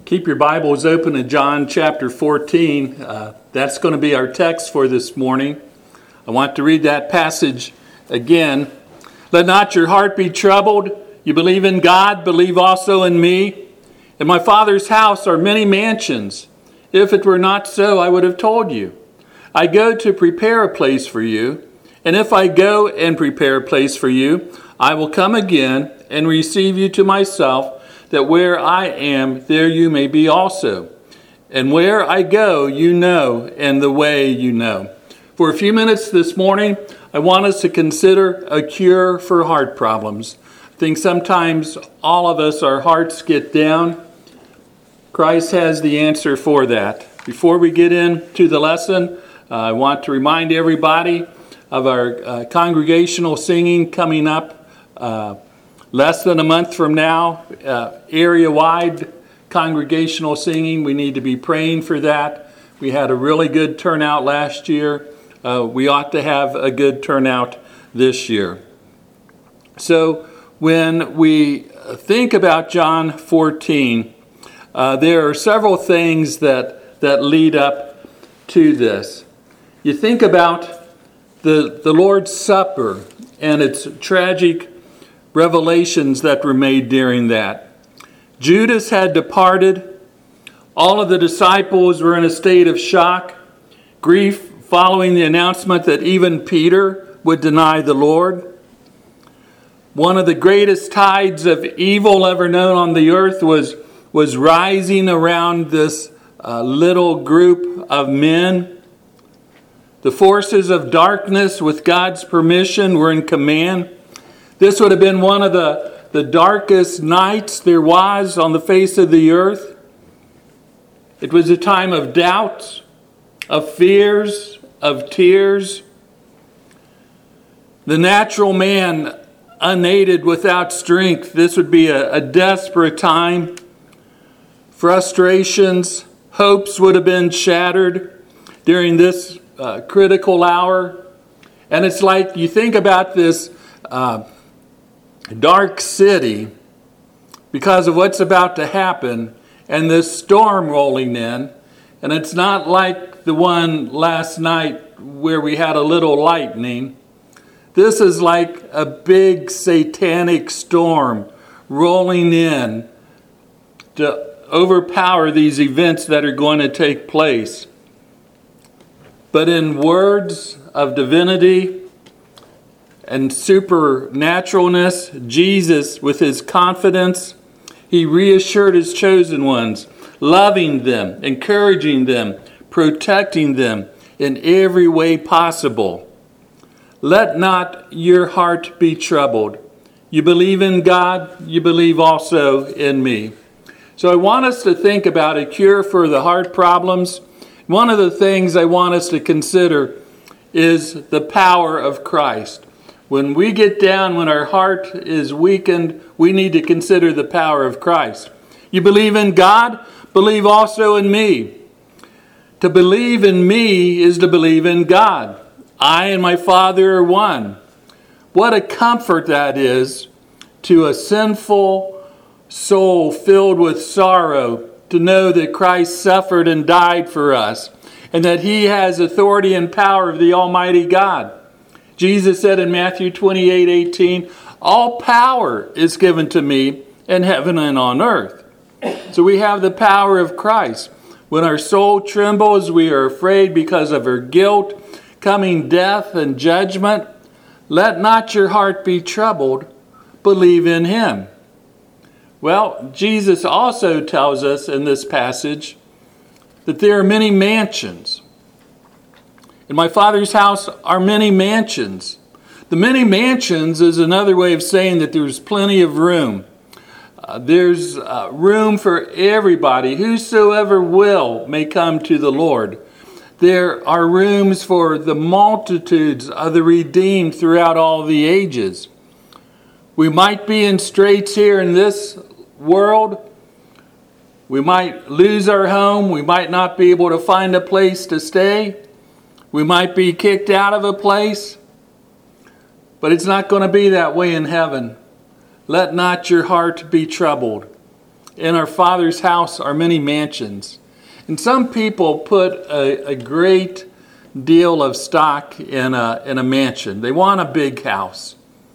Keep your Bibles open to John chapter 14. That's going to be our text for this morning. I want to read that passage again. Let not your heart be troubled. You believe in God, believe also in me. In my Father's house are many mansions. If it were not so, I would have told you. I go to prepare a place for you. And if I go and prepare a place for you, I will come again and receive you to myself, that where I am, there you may be also. And where I go, you know, and the way you know. For a few minutes this morning, I want us to consider a cure for heart problems. I think sometimes all of us, our hearts get down. Christ has the answer for that. Before we get into the lesson, I want to remind everybody of our congregational singing coming up less than a month from now, area-wide congregational singing. We need to be praying for that. We had a really good turnout last year. We ought to have a good turnout this year. So when we think about John 14, there are several things that lead up to this. You think about the Lord's Supper and its tragic revelations that were made during that. Judas had departed. All of the disciples were in a state of shock, grief following the announcement that even Peter would deny the Lord. One of the greatest tides of evil ever known on the earth was rising around this little group of men. The forces of darkness, with God's permission, were in command. This would have been one of the darkest nights there was on the face of the earth. It was a time of doubts, of fears, of tears. The natural man unaided, without strength, this would be a desperate time. Frustrations, hopes would have been shattered during this critical hour. And it's like you think about this dark city because of what's about to happen and this storm rolling in. And it's not like the one last night where we had a little lightning. This is like a big satanic storm rolling in to overpower these events that are going to take place. But in words of divinity and supernaturalness, Jesus, with his confidence, he reassured his chosen ones, loving them, encouraging them, protecting them in every way possible. Let not your heart be troubled. You believe in God, you believe also in me. So I want us to think about a cure for the heart problems. One of the things I want us to consider is the power of Christ. When we get down, when our heart is weakened, we need to consider the power of Christ. You believe in God, believe also in me. To believe in me is to believe in God. I and my Father are one. What a comfort that is to a sinful soul filled with sorrow to know that Christ suffered and died for us, and that he has authority and power of the Almighty God. Jesus said in Matthew 28:18, all power is given to me in heaven and on earth. So we have the power of Christ. When our soul trembles, we are afraid because of our guilt, coming death and judgment. Let not your heart be troubled. Believe in him. Well, Jesus also tells us in this passage that there are many mansions. In my Father's house are many mansions. The many mansions is another way of saying that there's plenty of room. There's room for everybody. Whosoever will may come to the Lord. There are rooms for the multitudes of the redeemed throughout all the ages. We might be in straits here in this world. We might lose our home. We might not be able to find a place to stay. We might be kicked out of a place. But it's not going to be that way in heaven. Let not your heart be troubled. in our Father's house are many mansions. And some people put a great deal of stock in a mansion. They want a big house.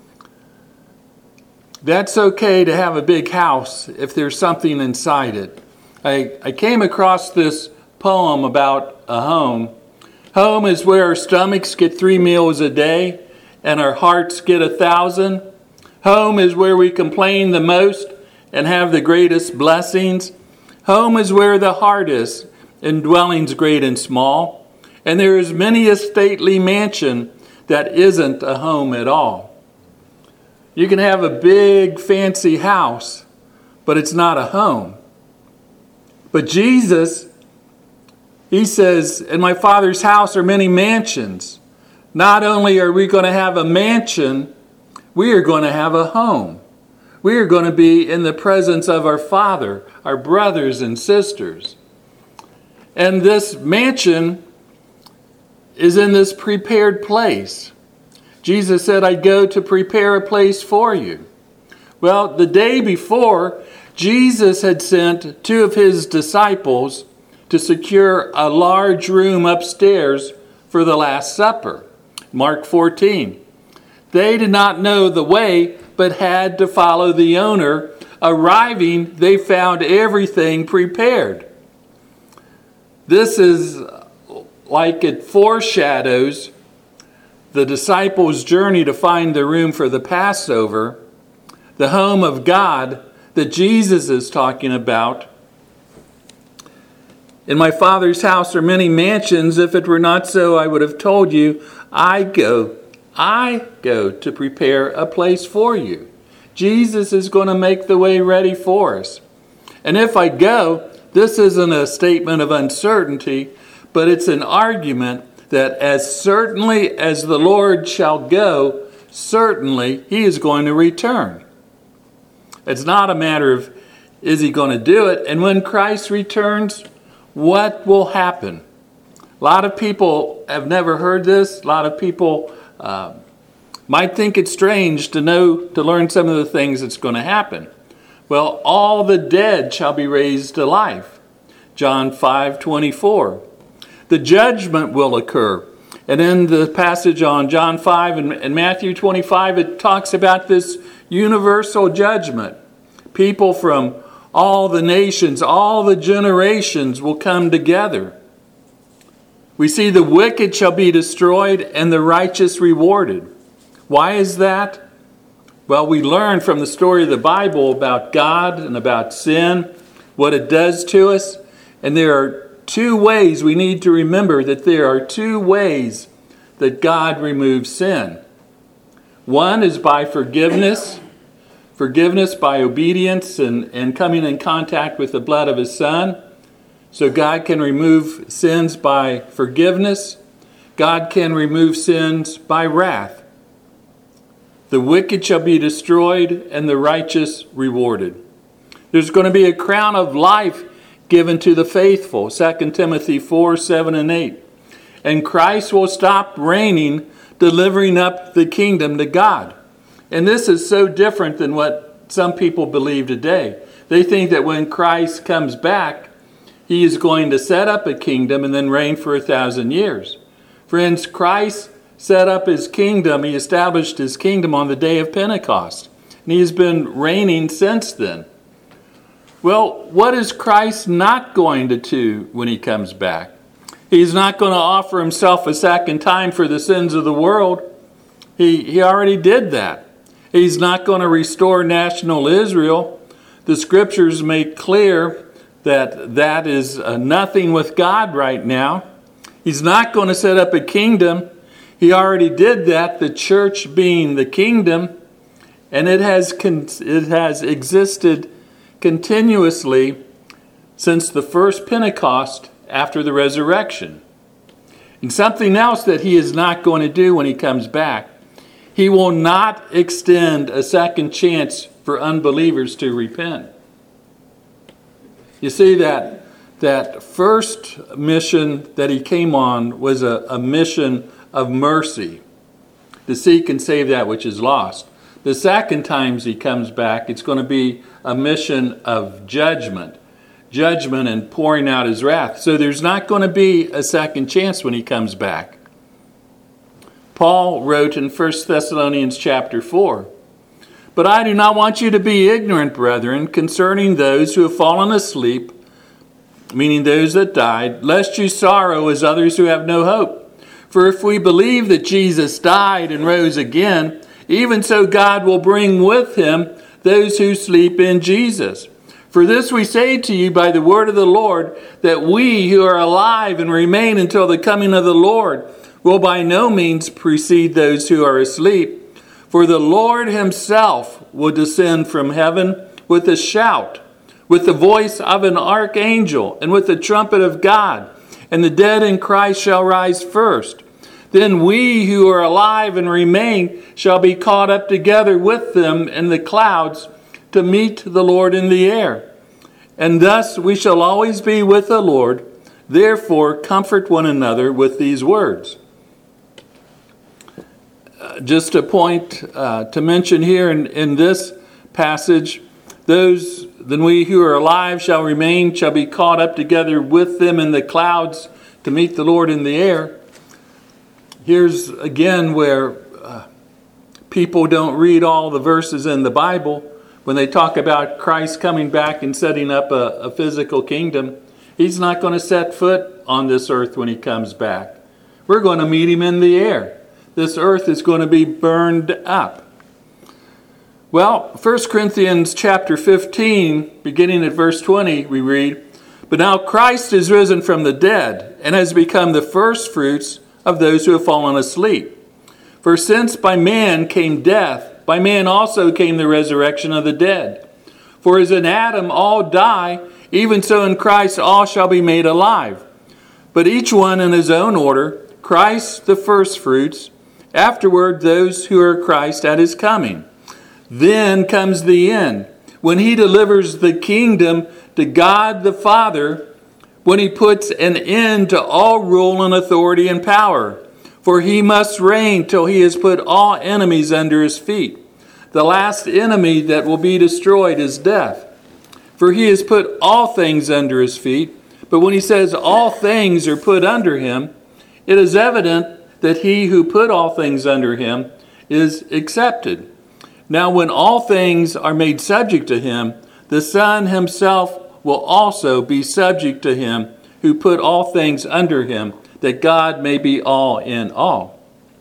That's okay to have a big house if there's something inside it. I came across this poem about a home. Home is where our stomachs get 3 meals a day and our hearts get 1,000. Home is where we complain the most and have the greatest blessings. Home is where the heart is, in dwellings great and small. And there is many a stately mansion that isn't a home at all. You can have a big fancy house, but it's not a home. But Jesus, he says, in my Father's house are many mansions. Not only are we going to have a mansion, we are going to have a home. We are going to be in the presence of our Father, our brothers and sisters. And this mansion is in this prepared place. Jesus said, I go to prepare a place for you. Well, the day before, Jesus had sent 2 of his disciples to secure a large room upstairs for the Last Supper. Mark 14. They did not know the way, but had to follow the owner. Arriving, they found everything prepared. This is like it foreshadows the disciples' journey to find the room for the Passover, the home of God that Jesus is talking about. In my Father's house are many mansions. If it were not so, I would have told you, I go to prepare a place for you. Jesus is going to make the way ready for us. And if I go, this isn't a statement of uncertainty, but it's an argument that as certainly as the Lord shall go, certainly he is going to return. It's not a matter of, is he going to do it? And when Christ returns, what will happen? A lot of people have never heard this. A lot of people might think it's strange to learn some of the things that's going to happen. Well, all the dead shall be raised to life. John 5:24. The judgment will occur. And in the passage on John 5 and Matthew 25, it talks about this universal judgment. People from all the nations, all the generations will come together. We see the wicked shall be destroyed and the righteous rewarded. Why is that? Well, we learn from the story of the Bible about God and about sin, what it does to us. And there are 2 ways we need to remember that there are 2 ways that God removes sin. One is by forgiveness by obedience and coming in contact with the blood of his Son. So God can remove sins by forgiveness. God can remove sins by wrath. The wicked shall be destroyed and the righteous rewarded. There's going to be a crown of life given to the faithful, 2 Timothy 4, 7, and 8. And Christ will stop reigning, delivering up the kingdom to God. And this is so different than what some people believe today. They think that when Christ comes back, he is going to set up a kingdom and then reign for 1,000 years. Friends, Christ set up his kingdom. He established his kingdom on the day of Pentecost. And he has been reigning since then. Well, what is Christ not going to do when he comes back? He's not going to offer himself a second time for the sins of the world. He already did that. He's not going to restore national Israel. The scriptures make clear that that is nothing with God right now. He's not going to set up a kingdom. He already did that, the church being the kingdom, and it has existed continuously since the first Pentecost after the resurrection. And something else that he is not going to do when he comes back, he will not extend a second chance for unbelievers to repent. You see, that first mission that he came on was a mission of mercy, to seek and save that which is lost. The second time he comes back, it's going to be a mission of judgment and pouring out his wrath. So there's not going to be a second chance when he comes back. Paul wrote in 1 Thessalonians chapter 4, "But I do not want you to be ignorant, brethren, concerning those who have fallen asleep," meaning those that died, "lest you sorrow as others who have no hope. For if we believe that Jesus died and rose again, even so God will bring with him those who sleep in Jesus. For this we say to you by the word of the Lord, that we who are alive and remain until the coming of the Lord will by no means precede those who are asleep. For the Lord himself will descend from heaven with a shout, with the voice of an archangel, and with the trumpet of God, and the dead in Christ shall rise first. Then we who are alive and remain shall be caught up together with them in the clouds to meet the Lord in the air. And thus we shall always be with the Lord. Therefore comfort one another with these words." Just a point to mention here in this passage, then we who are alive shall remain, shall be caught up together with them in the clouds to meet the Lord in the air. Here's again where people don't read all the verses in the Bible. When they talk about Christ coming back and setting up a physical kingdom, he's not going to set foot on this earth when he comes back. We're going to meet him in the air. This earth is going to be burned up. Well, 1 Corinthians chapter 15, beginning at verse 20, we read, "But now Christ is risen from the dead and has become the first fruits of those who have fallen asleep. For since by man came death, by man also came the resurrection of the dead. For as in Adam all die, even so in Christ all shall be made alive. But each one in his own order, Christ the first fruits, afterward those who are Christ at his coming. Then comes the end, when he delivers the kingdom to God the Father, when he puts an end to all rule and authority and power. For he must reign till he has put all enemies under his feet. The last enemy that will be destroyed is death. For he has put all things under his feet. But when he says all things are put under him, it is evident that he who put all things under him is accepted. Now when all things are made subject to him, the Son himself will also be subject to him who put all things under him, that God may be all in all."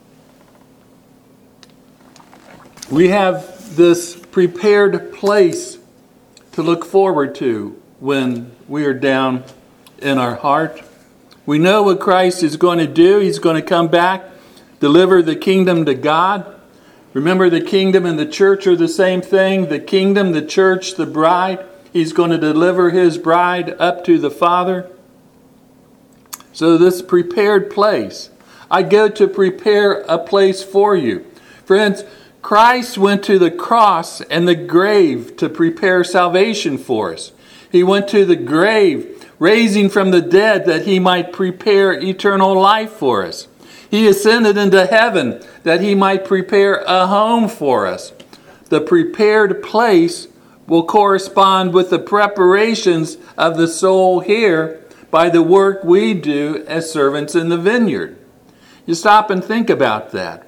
We have this prepared place to look forward to when we are down in our heart. We know what Christ is going to do. He's going to come back, deliver the kingdom to God. Remember, the kingdom and the church are the same thing. The kingdom, the church, the bride. He's going to deliver his bride up to the Father. So this prepared place. I go to prepare a place for you. Friends, Christ went to the cross and the grave to prepare salvation for us. He went to the grave, raising from the dead that he might prepare eternal life for us. He ascended into heaven that he might prepare a home for us. The prepared place will correspond with the preparations of the soul here by the work we do as servants in the vineyard. You stop and think about that.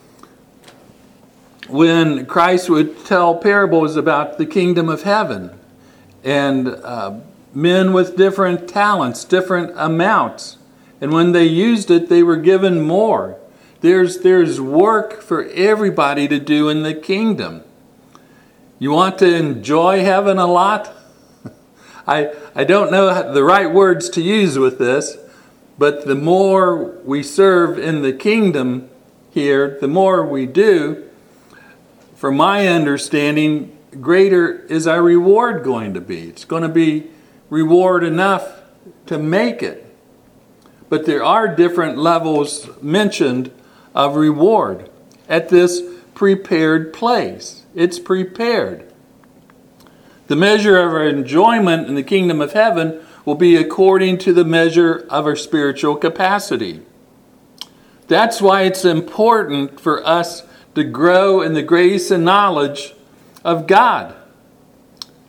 When Christ would tell parables about the kingdom of heaven and men with different talents, different amounts, and when they used it, they were given more. There's work for everybody to do in the kingdom. You want to enjoy heaven a lot? I don't know the right words to use with this, but the more we serve in the kingdom here, the more we do, from my understanding, greater is our reward going to be. It's going to be reward enough to make it. But there are different levels mentioned of reward at this prepared place. It's prepared. The measure of our enjoyment in the kingdom of heaven will be according to the measure of our spiritual capacity. That's why it's important for us to grow in the grace and knowledge of God.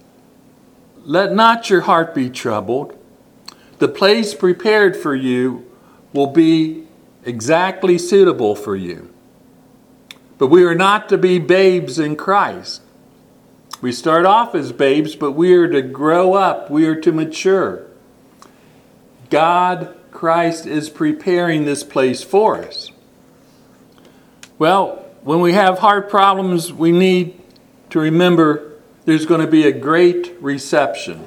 Let not your heart be troubled. The place prepared for you will be exactly suitable for you. But we are not to be babes in Christ. We start off as babes, but we are to grow up. We are to mature. God, Christ, is preparing this place for us. Well, when we have heart problems, we need to remember there's going to be a great reception.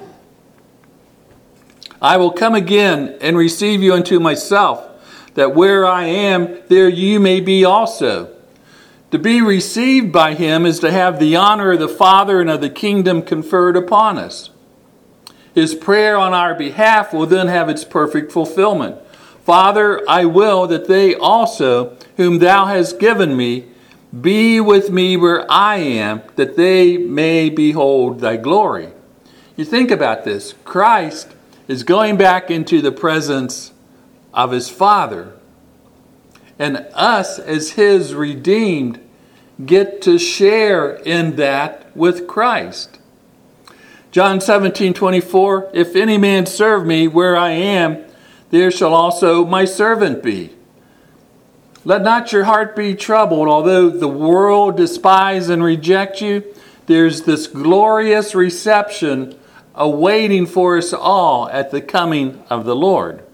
I will come again and receive you unto myself, that where I am, there you may be also. To be received by him is to have the honor of the Father and of the kingdom conferred upon us. His prayer on our behalf will then have its perfect fulfillment. Father, I will that they also, whom thou hast given me, be with me where I am, that they may behold thy glory. You think about this. Christ is going back into the presence of his Father. And us, as his redeemed, get to share in that with Christ. John 17:24, if any man serve me where I am, there shall also my servant be. Let not your heart be troubled. Although the world despise and reject you, there's this glorious reception awaiting for us all at the coming of the Lord.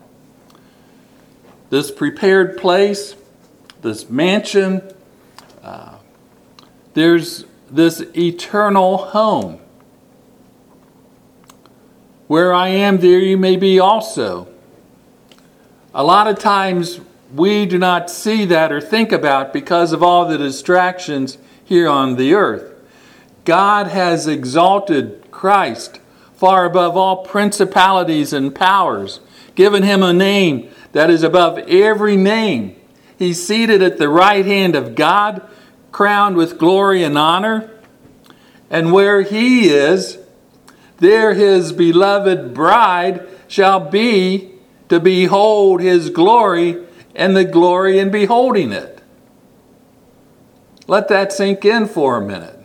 This prepared place, this mansion, there's this eternal home. Where I am, there you may be also. A lot of times we do not see that or think about because of all the distractions here on the earth. God has exalted Christ far above all principalities and powers, given him a name that is above every name. He's seated at the right hand of God, crowned with glory and honor. And where he is, there his beloved bride shall be to behold his glory and the glory in beholding it. Let that sink in for a minute.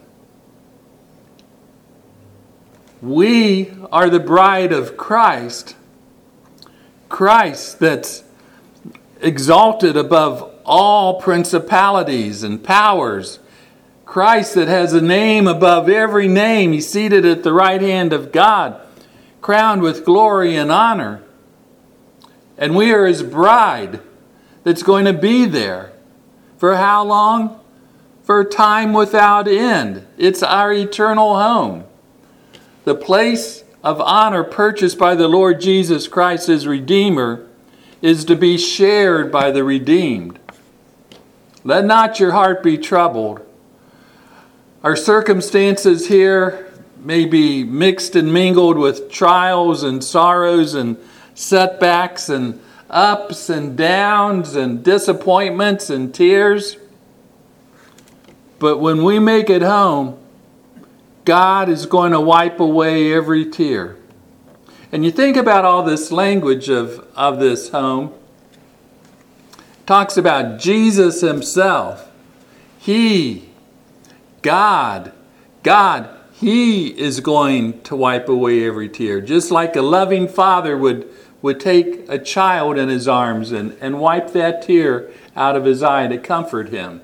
We are the bride of Christ. Christ that's exalted above all principalities and powers. Christ that has a name above every name. He's seated at the right hand of God, crowned with glory and honor. And we are his bride that's going to be there. For how long? For time without end. It's our eternal home. The place of honor purchased by the Lord Jesus Christ as Redeemer is to be shared by the redeemed. Let not your heart be troubled. Our circumstances here may be mixed and mingled with trials and sorrows and setbacks and ups and downs and disappointments and tears. But when we make it home, God is going to wipe away every tear. And you think about all this language of this home. It talks about Jesus himself. He, God, he is going to wipe away every tear. Just like a loving father would take a child in his arms and wipe that tear out of his eye to comfort him.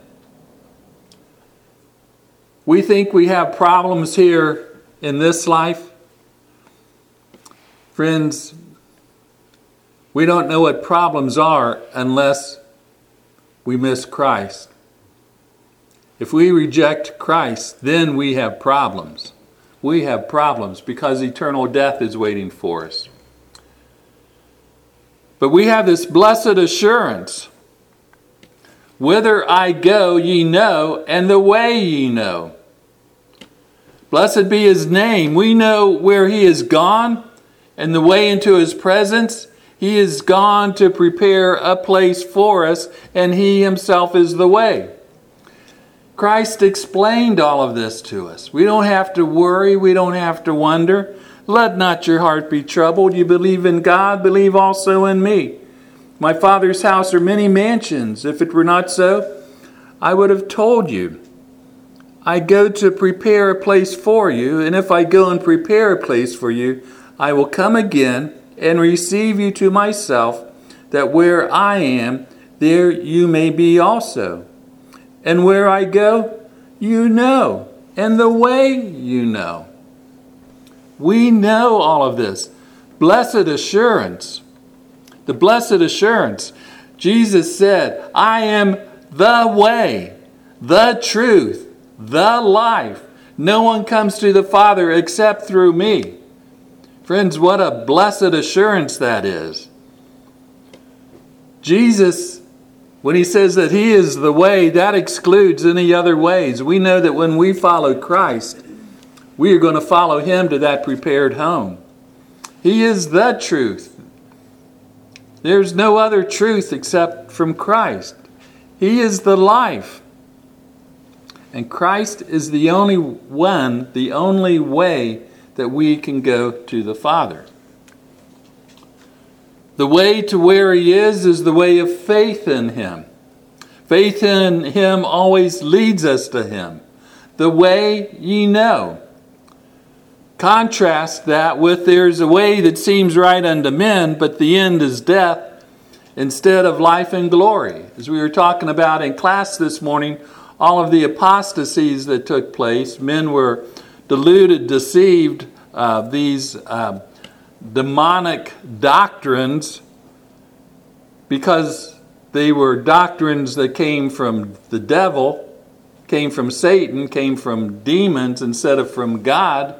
We think we have problems here in this life. Friends, we don't know what problems are unless we miss Christ. If we reject Christ, then we have problems. We have problems because eternal death is waiting for us. But we have this blessed assurance. Whither I go, ye know, and the way ye know. Blessed be his name. We know where he is gone and the way into his presence. He is gone to prepare a place for us, and he himself is the way. Christ explained all of this to us. We don't have to worry. We don't have to wonder. Let not your heart be troubled. You believe in God, believe also in me. My Father's house are many mansions. If it were not so, I would have told you. I go to prepare a place for you, and if I go and prepare a place for you, I will come again and receive you to myself, that where I am, there you may be also. And where I go, you know, and the way you know. We know all of this. Blessed assurance. The blessed assurance. Jesus said, I am the way, the truth, the life. No one comes to the Father except through me. Friends, what a blessed assurance that is. Jesus, when he says that he is the way, that excludes any other ways. We know that when we follow Christ, we are going to follow him to that prepared home. He is the truth. There's no other truth except from Christ. He is the life. And Christ is the only one, the only way that we can go to the Father. The way to where he is the way of faith in him. Faith in him always leads us to him. The way ye know. Contrast that with there's a way that seems right unto men, but the end is death instead of life and glory. As we were talking about in class this morning, all of the apostasies that took place, men were deluded, deceived, these demonic doctrines, because they were doctrines that came from the devil, came from Satan, came from demons instead of from God.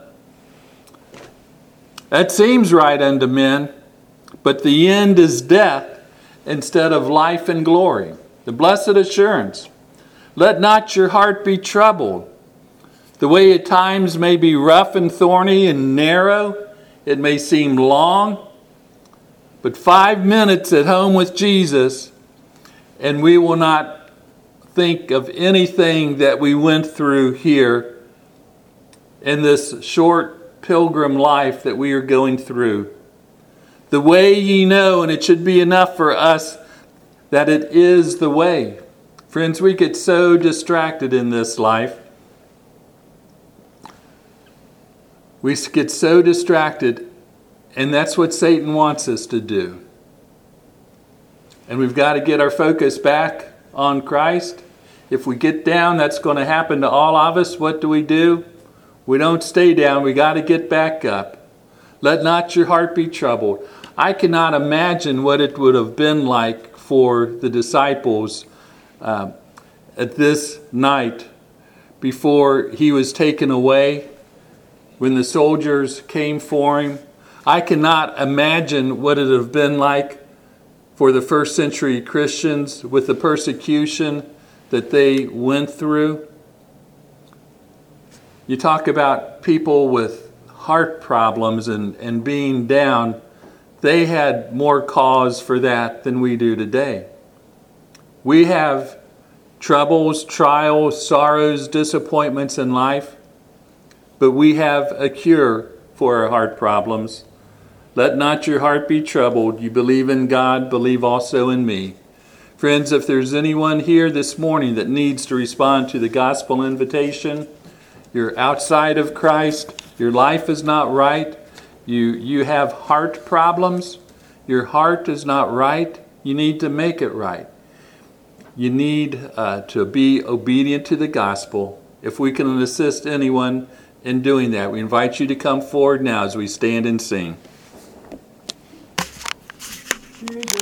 That seems right unto men, but the end is death instead of life and glory. The blessed assurance. Let not your heart be troubled. The way at times may be rough and thorny and narrow. It may seem long. But 5 minutes at home with Jesus, and we will not think of anything that we went through here in this short pilgrim life that we are going through. The way ye know, and it should be enough for us that it is the way. Friends, we get so distracted in this life. We get so distracted, and that's what Satan wants us to do. And we've got to get our focus back on Christ. If we get down, that's going to happen to all of us. What do? We don't stay down. We got to get back up. Let not your heart be troubled. I cannot imagine what it would have been like for the disciples at this night before he was taken away, when the soldiers came for him. I cannot imagine what it would have been like for the first century Christians with the persecution that they went through. You talk about people with heart problems and being down. They had more cause for that than we do today. We have troubles, trials, sorrows, disappointments in life, but we have a cure for our heart problems. Let not your heart be troubled. You believe in God, believe also in me. Friends, if there's anyone here this morning that needs to respond to the gospel invitation, you're outside of Christ, your life is not right, you have heart problems, your heart is not right, you need to make it right. You need to be obedient to the gospel. If we can assist anyone in doing that, we invite you to come forward now as we stand and sing.